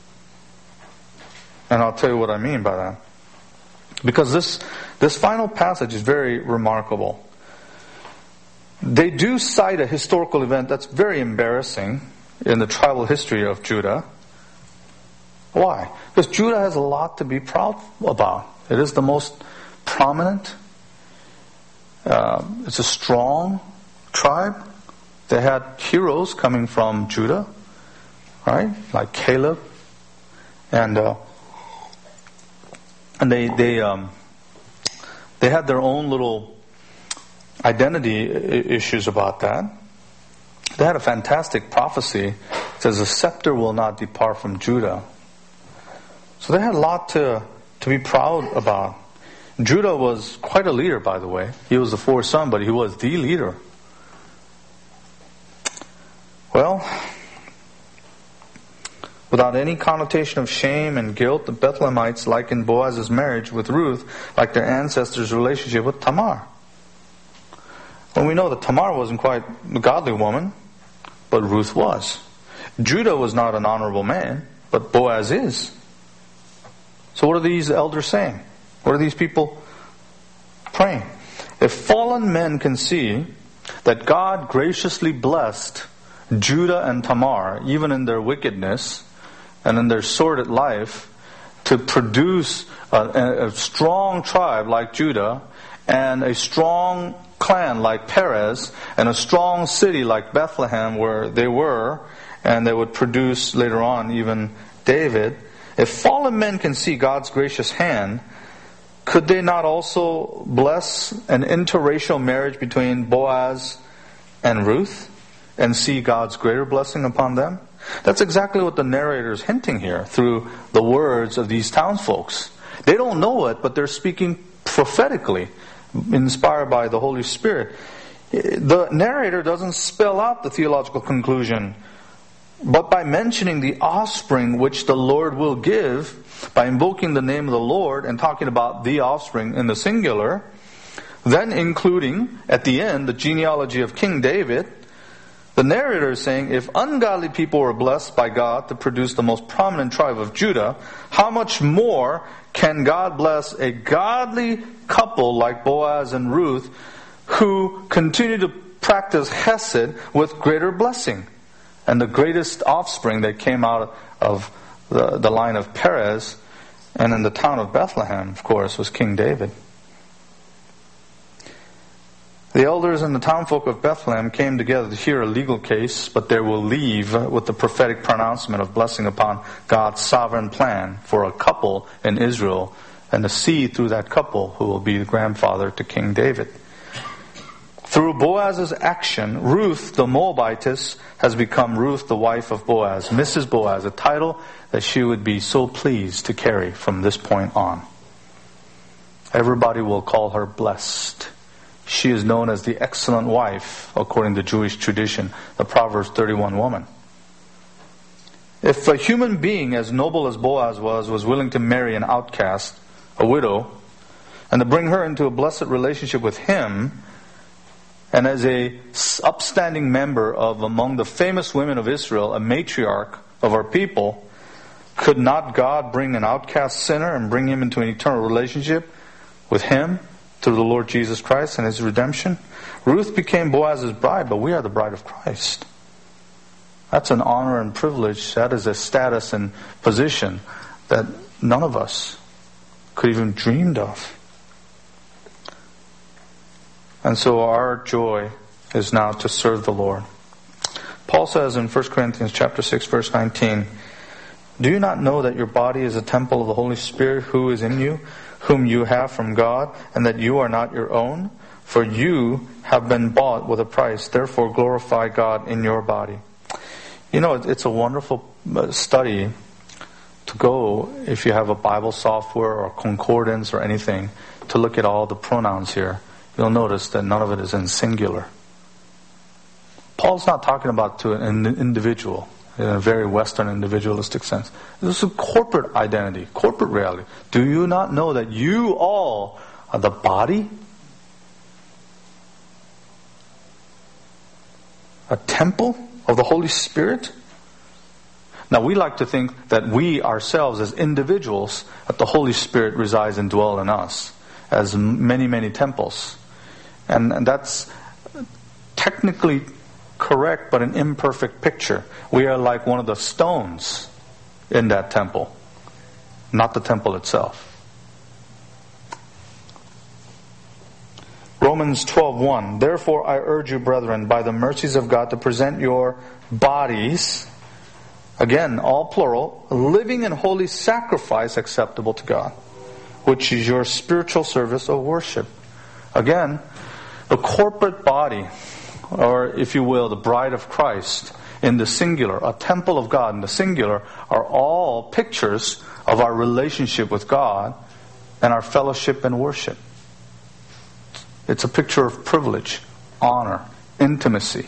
And I'll tell you what I mean by that. Because this, this final passage is very remarkable. They do cite a historical event that's very embarrassing in the tribal history of Judah. Why? Because Judah has a lot to be proud about. It is the most prominent. Uh, it's a strong tribe. They had heroes coming from Judah, right? Like Caleb, and uh, and they they um, they had their own little identity issues about that. They had a fantastic prophecy. It says, "The scepter will not depart from Judah." So they had a lot to to be proud about. Judah was quite a leader, by the way. He was the fourth son, but he was the leader. Well, without any connotation of shame and guilt, the Bethlehemites likened Boaz's marriage with Ruth like their ancestors' relationship with Tamar. Well, we know that Tamar wasn't quite a godly woman, but Ruth was. Judah was not an honorable man, but Boaz is. So what are these elders saying? What are these people praying? If fallen men can see that God graciously blessed Judah and Tamar, even in their wickedness and in their sordid life, to produce a, a strong tribe like Judah and a strong clan like Perez and a strong city like Bethlehem where they were, and they would produce later on even David. If fallen men can see God's gracious hand, could they not also bless an interracial marriage between Boaz and Ruth and see God's greater blessing upon them? That's exactly what the narrator is hinting here through the words of these townsfolks. They don't know it, but they're speaking prophetically, inspired by the Holy Spirit. The narrator doesn't spell out the theological conclusion, but by mentioning the offspring which the Lord will give, by invoking the name of the Lord and talking about the offspring in the singular, then including at the end the genealogy of King David, the narrator is saying, if ungodly people were blessed by God to produce the most prominent tribe of Judah, how much more can God bless a godly couple like Boaz and Ruth who continue to practice Hesed with greater blessing? And the greatest offspring that came out of the, the line of Perez and in the town of Bethlehem, of course, was King David. The elders and the townfolk of Bethlehem came together to hear a legal case, but they will leave with the prophetic pronouncement of blessing upon God's sovereign plan for a couple in Israel and the seed through that couple who will be the grandfather to King David. Through Boaz's action, Ruth the Moabitess has become Ruth the wife of Boaz, Missus Boaz, a title that she would be so pleased to carry from this point on. Everybody will call her blessed. She is known as the excellent wife, according to Jewish tradition, the Proverbs thirty-one woman. If a human being as noble as Boaz was, was willing to marry an outcast, a widow, and to bring her into a blessed relationship with him, and as a upstanding member of among the famous women of Israel, a matriarch of our people, could not God bring an outcast sinner and bring him into an eternal relationship with him through the Lord Jesus Christ and his redemption? Ruth became Boaz's bride, but we are the bride of Christ. That's an honor and privilege. That is a status and position that none of us could even dreamed of. And so our joy is now to serve the Lord. Paul says in First Corinthians chapter six, verse nineteen, do you not know that your body is a temple of the Holy Spirit who is in you, whom you have from God, and that you are not your own? For you have been bought with a price. Therefore glorify God in your body. You know, it's a wonderful study to go, if you have a Bible software or concordance or anything, to look at all the pronouns here, you'll notice that none of it is in singular. Paul's not talking about to an individual in a very Western individualistic sense. This is a corporate identity, corporate reality. Do you not know that you all are the body? A temple of the Holy Spirit? Now we like to think that we ourselves as individuals, that the Holy Spirit resides and dwells in us as many, many temples. And, and that's technically correct, but an imperfect picture. We are like one of the stones in that temple, not the temple itself. Romans twelve one. Therefore I urge you, brethren, by the mercies of God, to present your bodies, again, all plural, living and holy sacrifice acceptable to God, which is your spiritual service of worship. Again, the corporate body, or if you will, the bride of Christ in the singular, a temple of God in the singular, are all pictures of our relationship with God and our fellowship and worship. It's a picture of privilege, honor, intimacy.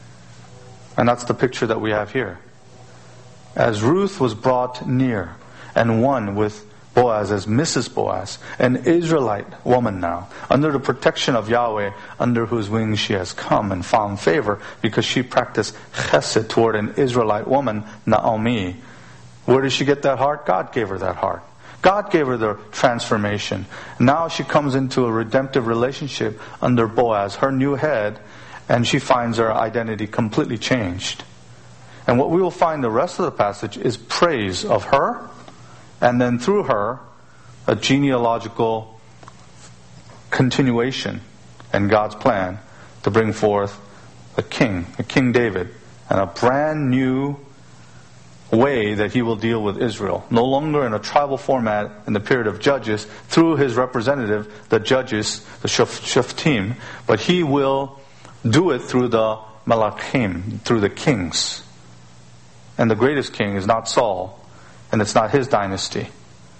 And that's the picture that we have here. As Ruth was brought near and won with Boaz as Missus Boaz, an Israelite woman now, under the protection of Yahweh, under whose wings she has come and found favor, because she practiced chesed toward an Israelite woman, Naomi. Where did she get that heart? God gave her that heart. God gave her the transformation. Now she comes into a redemptive relationship under Boaz, her new head, and she finds her identity completely changed. And what we will find the rest of the passage is praise of her, and then through her, a genealogical continuation and God's plan to bring forth a king, a King David, and a brand new way that he will deal with Israel. No longer in a tribal format in the period of Judges, through his representative, the judges, the Shoftim, but he will do it through the Malachim, through the kings. And the greatest king is not Saul, and it's not his dynasty.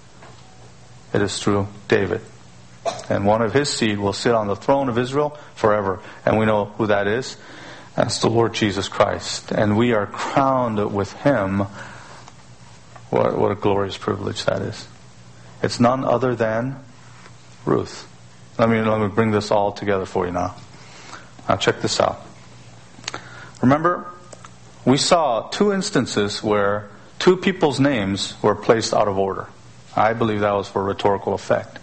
It is through David. And one of his seed will sit on the throne of Israel forever. And we know who that is. That's the Lord Jesus Christ. And we are crowned with him. What, what a glorious privilege that is. It's none other than Ruth. Let me, let me bring this all together for you now. Now check this out. Remember, we saw two instances where two people's names were placed out of order. I believe that was for rhetorical effect.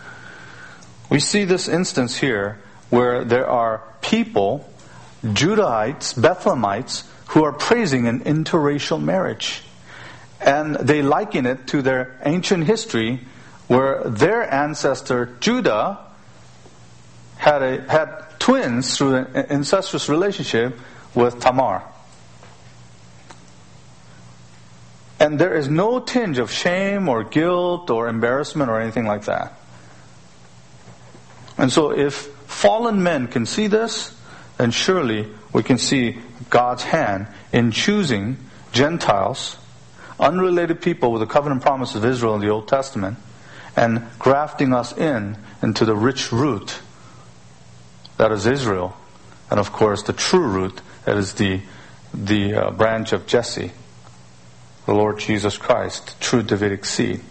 We see this instance here where there are people, Judahites, Bethlehemites, who are praising an interracial marriage. And they liken it to their ancient history where their ancestor Judah had a, had twins through an incestuous relationship with Tamar. And there is no tinge of shame or guilt or embarrassment or anything like that. And so if fallen men can see this, then surely we can see God's hand in choosing Gentiles, unrelated people with the covenant promise of Israel in the Old Testament, and grafting us in into the rich root that is Israel, and of course the true root that is the, the uh, branch of Jesse, the Lord Jesus Christ, true Davidic seed.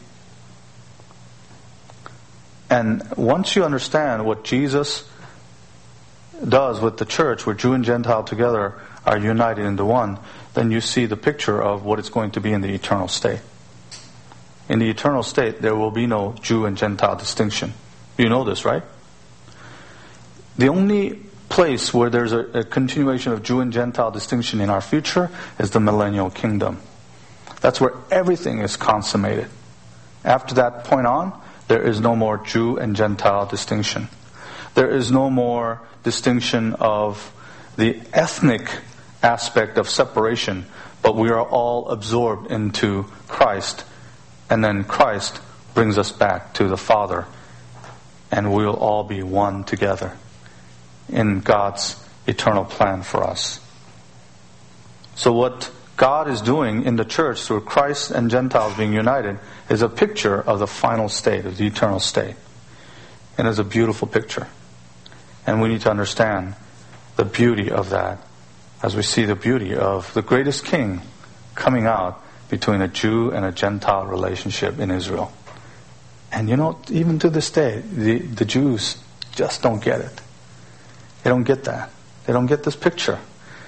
And once you understand what Jesus does with the church, where Jew and Gentile together are united into one, then you see the picture of what it's going to be in the eternal state. In the eternal state, there will be no Jew and Gentile distinction. You know this, right? The only place where there's a, a continuation of Jew and Gentile distinction in our future is the millennial kingdom. That's where everything is consummated. After that point on, there is no more Jew and Gentile distinction. There is no more distinction of the ethnic aspect of separation, but we are all absorbed into Christ, and then Christ brings us back to the Father, and we'll all be one together in God's eternal plan for us. So what God is doing in the church through Christ and Gentiles being united is a picture of the final state, of the eternal state. And it's a beautiful picture. And we need to understand the beauty of that as we see the beauty of the greatest king coming out between a Jew and a Gentile relationship in Israel. And you know, even to this day, the, the Jews just don't get it. They don't get that. They don't get this picture.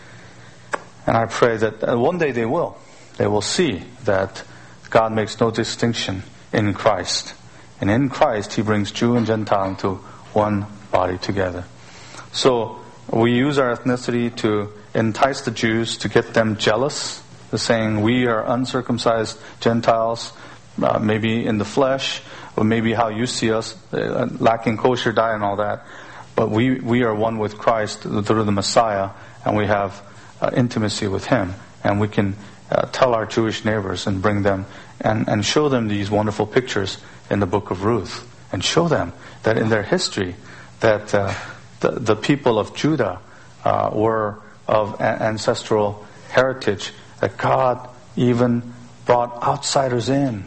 And I pray that one day they will. They will see that God makes no distinction in Christ. And in Christ, He brings Jew and Gentile into one body together. So we use our ethnicity to entice the Jews, to get them jealous. They're saying we are uncircumcised Gentiles, uh, maybe in the flesh, or maybe how you see us, uh, lacking kosher diet and all that. But we, we are one with Christ through the Messiah, and we have Uh, intimacy with Him, and we can uh, tell our Jewish neighbors and bring them and, and show them these wonderful pictures in the book of Ruth, and show them that in their history that uh, the, the people of Judah uh, were of a- ancestral heritage, that God even brought outsiders in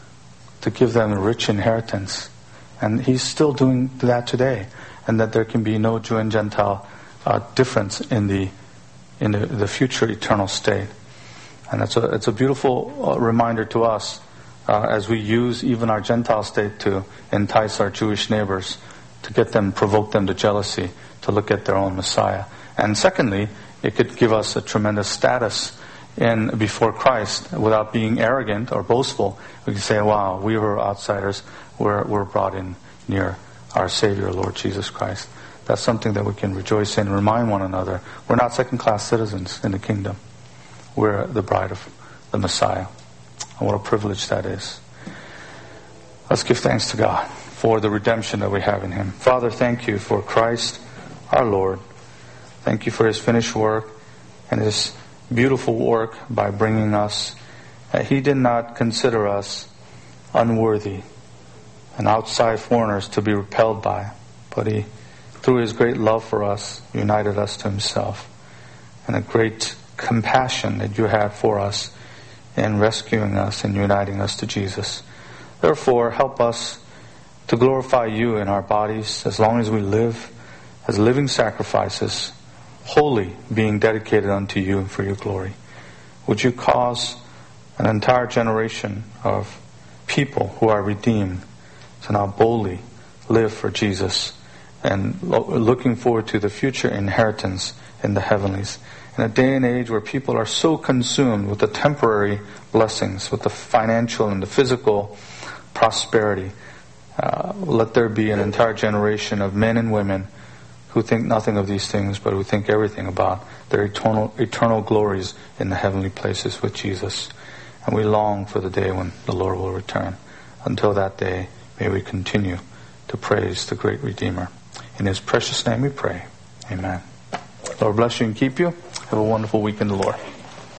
to give them a rich inheritance, and He's still doing that today, and that there can be no Jew and Gentile uh, difference in the in the, the future eternal state. And that's a, it's a beautiful uh, reminder to us uh, as we use even our Gentile state to entice our Jewish neighbors, to get them, provoke them to jealousy, to look at their own Messiah. And secondly, it could give us a tremendous status in before Christ without being arrogant or boastful. We can say, wow, we were outsiders, we're, we're brought in near our Savior, Lord Jesus Christ. That's something that we can rejoice in and remind one another. We're not second-class citizens in the kingdom. We're the bride of the Messiah. And what a privilege that is. Let's give thanks to God for the redemption that we have in Him. Father, thank You for Christ, our Lord. Thank You for His finished work and His beautiful work by bringing us. He did not consider us unworthy and outside foreigners to be repelled by, but He, through His great love for us, united us to Himself, and a great compassion that You had for us in rescuing us and uniting us to Jesus. Therefore, help us to glorify You in our bodies as long as we live as living sacrifices, wholly being dedicated unto You for Your glory. Would You cause an entire generation of people who are redeemed to now boldly live for Jesus, and looking forward to the future inheritance in the heavenlies. In a day and age where people are so consumed with the temporary blessings, with the financial and the physical prosperity, uh, let there be an entire generation of men and women who think nothing of these things, but who think everything about their eternal, eternal glories in the heavenly places with Jesus. And we long for the day when the Lord will return. Until that day, may we continue to praise the great Redeemer. In His precious name we pray. Amen. Lord bless you and keep you. Have a wonderful week in the Lord.